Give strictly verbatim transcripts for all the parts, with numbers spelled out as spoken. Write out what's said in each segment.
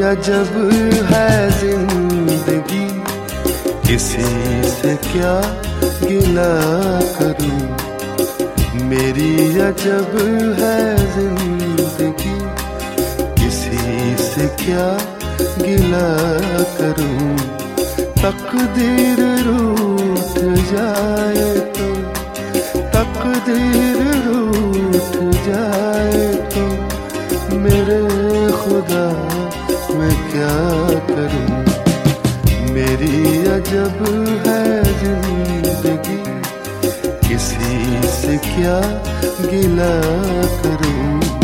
अजब है जिंदगी, किसी से क्या गिला करूं। मेरी अजब है जिंदगी, किसी से क्या गिला करूं। तकदीर रूठ जाए तो, तकदीर रूठ जाए तो मेरे खुदा मैं क्या करूं। मेरी अजब है जिंदगी, किसी से क्या गिला करूं।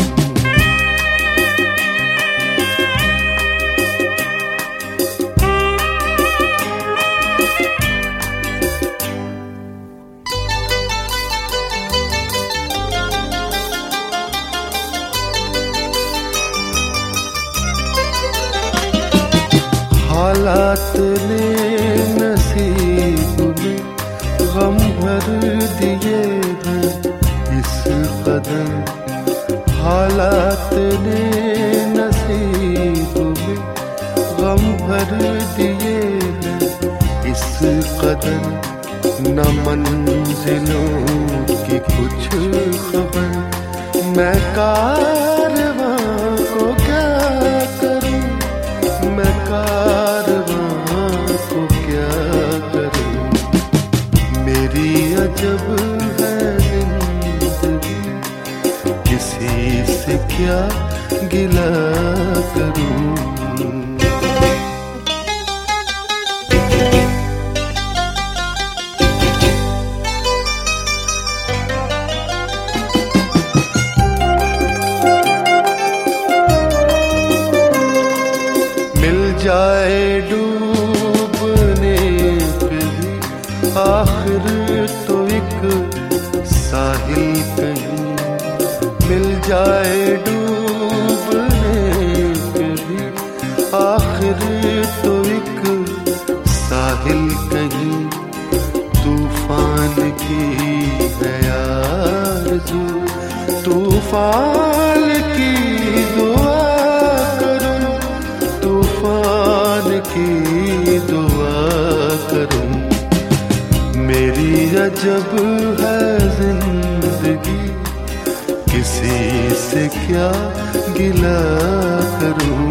हालात ने नसीब में गम भर दिए हैं इस कदर। हालात ने नसीब में गम भर दिए हैं इस कदर। न मंजिलों की कुछ खबर, मैं कारवां को क्या करूं। मैं कारवां को क्या करूं। मेरी अजब है जिंदगी, किसी से क्या गिला करूं। जाए डूबने पे भी आखिर तो एक साहिल कहीं। मिल जाए डूबने पे भी आखिर तो एक साहिल कहीं। तूफान की है आरज़ू, तूफान की दुआ करूं। तूफान की दुआ करूं। मेरी अजब है जिंदगी, किसी से क्या गिला करूं।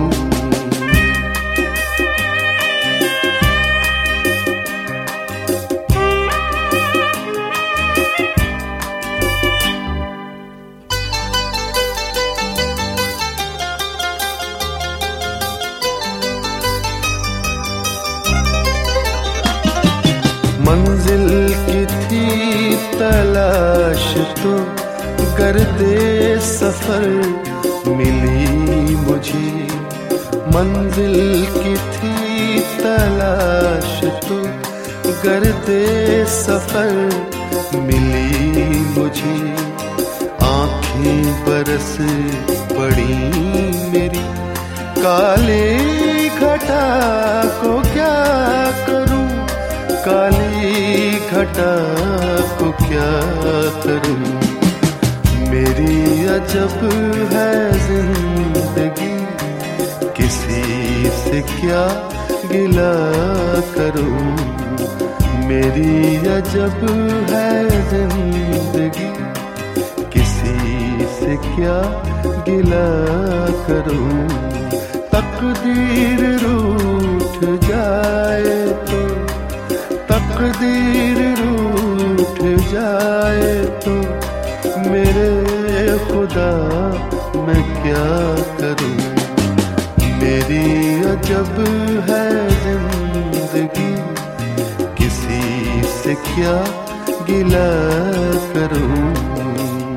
मंजिल की थी तलाश तो गर्दे सफर मिली मुझे। मंजिल की थी तलाश तो गर्दे सफर मिली मुझे। आँखें बरस पड़ी मेरी, काली घटा को क्या करूं। काली घटा को क्या करूं। मेरी अजब है जिंदगी, किसी से क्या गिला करूं। मेरी अजब है जिंदगी, किसी से क्या गिला करूं। तकदीर रूठ जाए तो, तकदीर रूठ जाए तो मेरे खुदा मैं क्या करूं। मेरी अजब है जिंदगी, किसी से क्या गिला करूं।